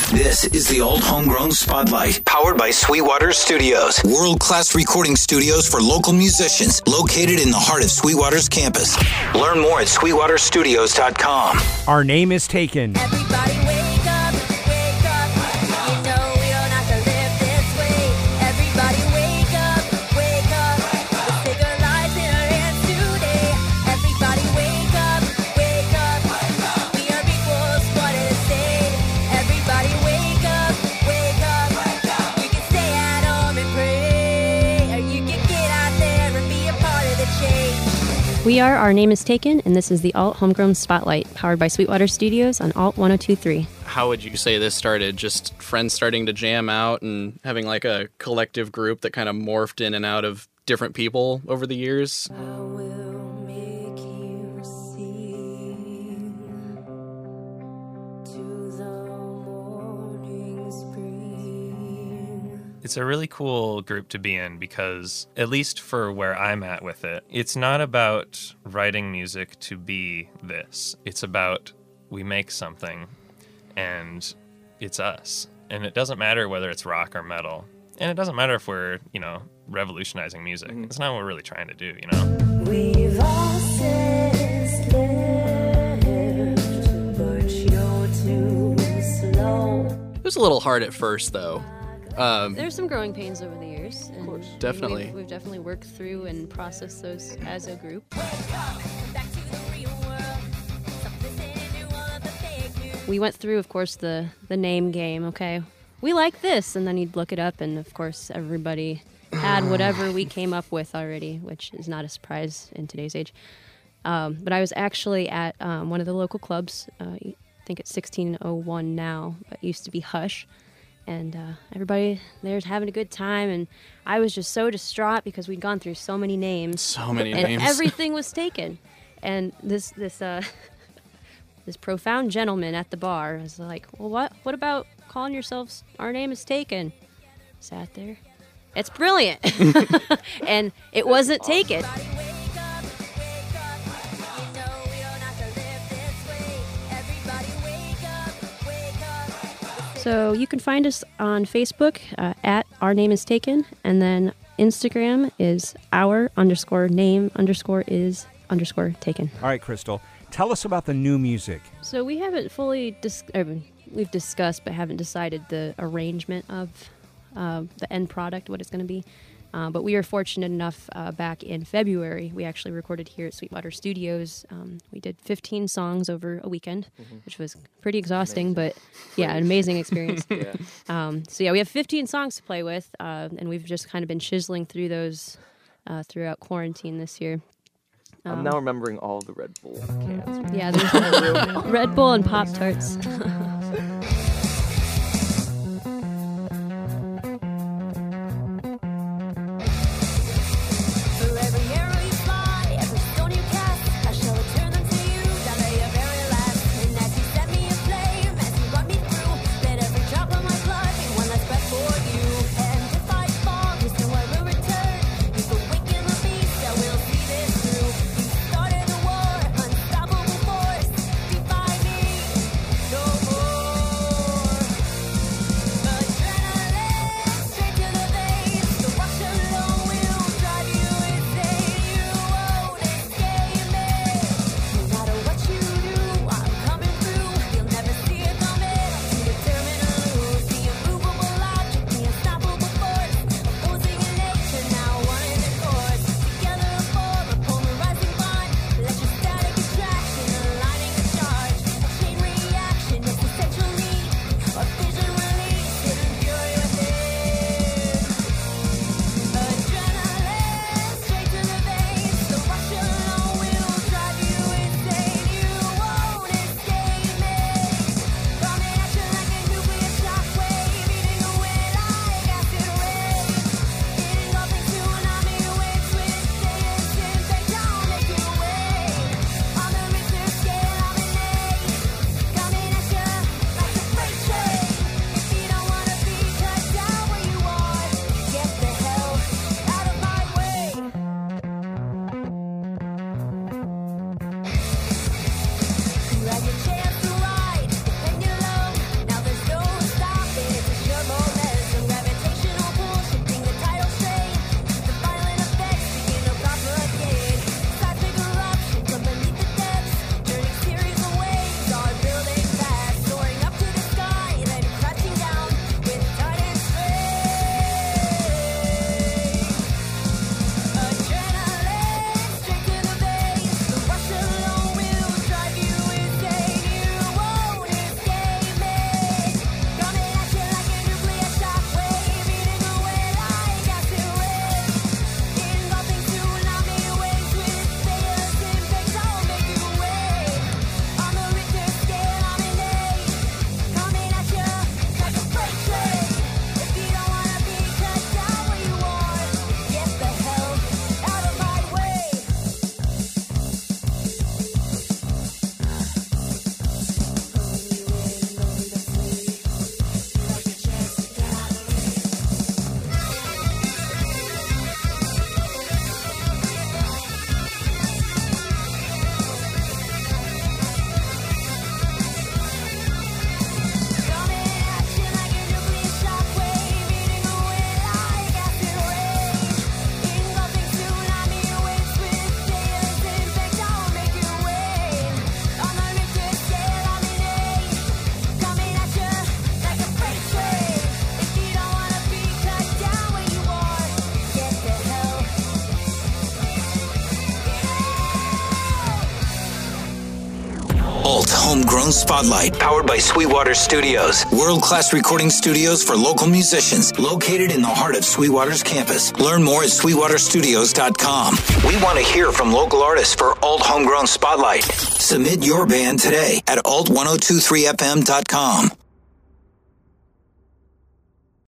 This is the Alt Homegrown Spotlight, powered by Sweetwater Studios, world-class recording studios for local musicians, located in the heart of Sweetwater's campus. Learn more at sweetwaterstudios.com. Our Name is Taken. Everybody wake up, wake up. You know we don't have to live this way. Everybody wake up, wake up. Let's take our lives in our hands today. Everybody wake up, wake up. We are equals, what did it say? Everybody wake up, wake up. You can stay at home and pray, or you can get out there and be a part of the change. We are Our Name is Taken, and this is the Alt Homegrown Spotlight, powered by Sweetwater Studios on Alt 102.3. How would you say this started? Just friends starting to jam out and having like a collective group that kind of morphed in and out of different people over the years? I will make you receive to the morning spring. It's a really cool group to be in because, at least for where I'm at with it, it's not about writing music to be this. It's about we make something and it's us. And it doesn't matter whether it's rock or metal. And it doesn't matter if we're, revolutionizing music. It's not what we're really trying to do, We've all since lived, but you're too slow. It was a little hard at first, though. There's some growing pains over the years. And of course. Definitely. We've definitely worked through and processed those as a group. Back to the real world. Stop listening to all of the fake news. We went through, of course, the name game, okay? We like this, and then you'd look it up, and of course everybody had whatever we came up with already, which is not a surprise in today's age. But I was actually at one of the local clubs, I think it's 1601 now, but used to be Hush, and everybody there's having a good time, and I was just so distraught because we'd gone through so many names. So many and names. everything was taken. And this profound gentleman at the bar was like, well, what about calling yourselves Our Name is Taken? Sat there. It's brilliant. And it wasn't taken. Everybody wake up, wake up. You know we don't have to live this way. Everybody wake up, wake up. So you can find us on Facebook at Our Name is Taken, and then Instagram is our_name_is_taken. All right, Crystal, tell us about the new music. So we haven't fully we've discussed but haven't decided the arrangement of the end product, what it's going to be. But we were fortunate enough back in February, we actually recorded here at Sweetwater Studios. We did 15 songs over a weekend, which was pretty exhausting, but yeah, an amazing experience. So we have 15 songs to play with, and we've just kind of been chiseling through those throughout quarantine this year. I'm now remembering all the Red Bull cans. Yeah, there's Red Bull and Pop-Tarts. For every arrow you fly, every stone you cast, I shall return them to you down to your very last. And as you set me aflame, as you run me through, let every drop of my blood be one last breath for you. And if I fall, you still I will return. You've awakened the beast that will see this through. You started a war, unstoppable force. Defy me, no more. Homegrown Spotlight, powered by Sweetwater Studios. World-class recording studios for local musicians, located in the heart of Sweetwater's campus. Learn more at sweetwaterstudios.com. We want to hear from local artists for Alt Homegrown Spotlight. Submit your band today at alt1023fm.com.